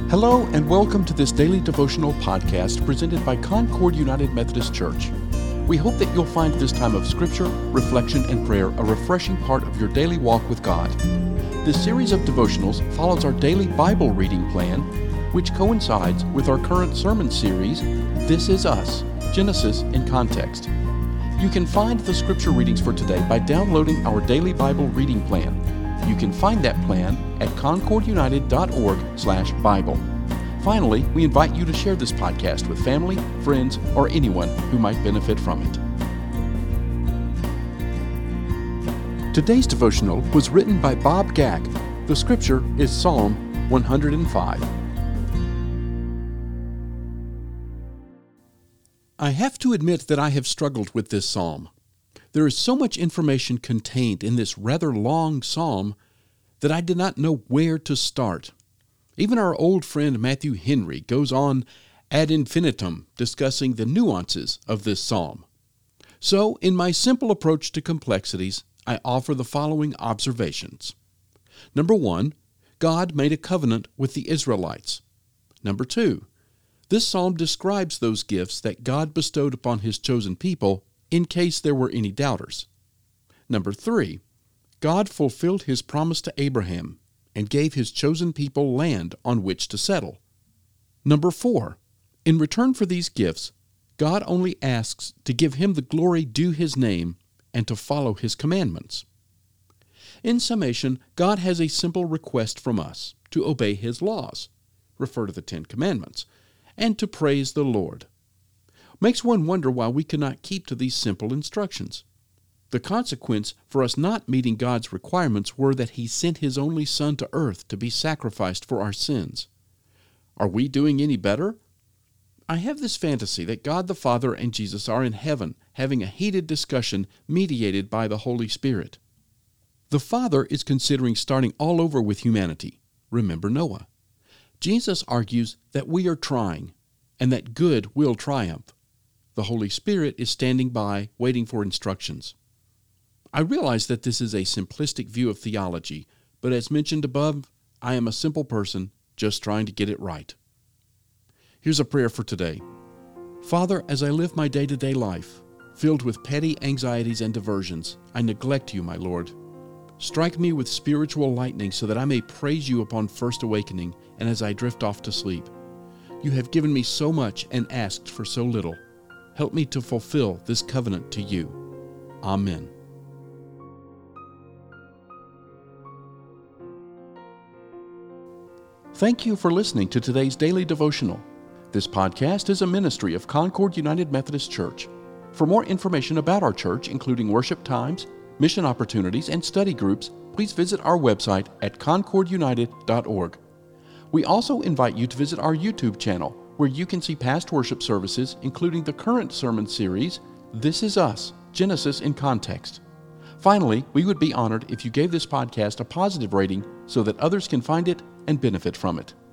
Hello and welcome to this daily devotional podcast presented by Concord United Methodist Church. We hope that you'll find this time of scripture, reflection, and prayer a refreshing part of your daily walk with God. This series of devotionals follows our daily Bible reading plan, which coincides with our current sermon series, This Is Us, Genesis in Context. You can find the scripture readings for today by downloading our daily Bible reading plan. You can find that plan at concordunited.org/Bible. Finally, we invite you to share this podcast with family, friends, or anyone who might benefit from it. Today's devotional was written by Bob Gag. The scripture is Psalm 105. I have to admit that I have struggled with this psalm. There is so much information contained in this rather long psalm that I did not know where to start. Even our old friend Matthew Henry goes on ad infinitum discussing the nuances of this psalm. So, in my simple approach to complexities, I offer the following observations. Number 1, God made a covenant with the Israelites. Number 2, this psalm describes those gifts that God bestowed upon His chosen people in case there were any doubters. Number 3, God fulfilled His promise to Abraham and gave His chosen people land on which to settle. Number 4, in return for these gifts, God only asks to give Him the glory due His name and to follow His commandments. In summation, God has a simple request from us to obey His laws, refer to the 10 Commandments, and to praise the Lord. Makes one wonder why we cannot keep to these simple instructions. The consequence for us not meeting God's requirements were that He sent His only Son to earth to be sacrificed for our sins. Are we doing any better? I have this fantasy that God the Father and Jesus are in heaven having a heated discussion mediated by the Holy Spirit. The Father is considering starting all over with humanity. Remember Noah. Jesus argues that we are trying and that good will triumph. The Holy Spirit is standing by, waiting for instructions. I realize that this is a simplistic view of theology, but as mentioned above, I am a simple person just trying to get it right. Here's a prayer for today. Father, as I live my day-to-day life, filled with petty anxieties and diversions, I neglect You, my Lord. Strike me with spiritual lightning so that I may praise You upon first awakening and as I drift off to sleep. You have given me so much and asked for so little. Help me to fulfill this covenant to You. Amen. Thank you for listening to today's daily devotional. This podcast is a ministry of Concord United Methodist Church. For more information about our church, including worship times, mission opportunities, and study groups, please visit our website at concordunited.org. We also invite you to visit our YouTube channel, where you can see past worship services, including the current sermon series, This Is Us, Genesis in Context. Finally, we would be honored if you gave this podcast a positive rating so that others can find it and benefit from it.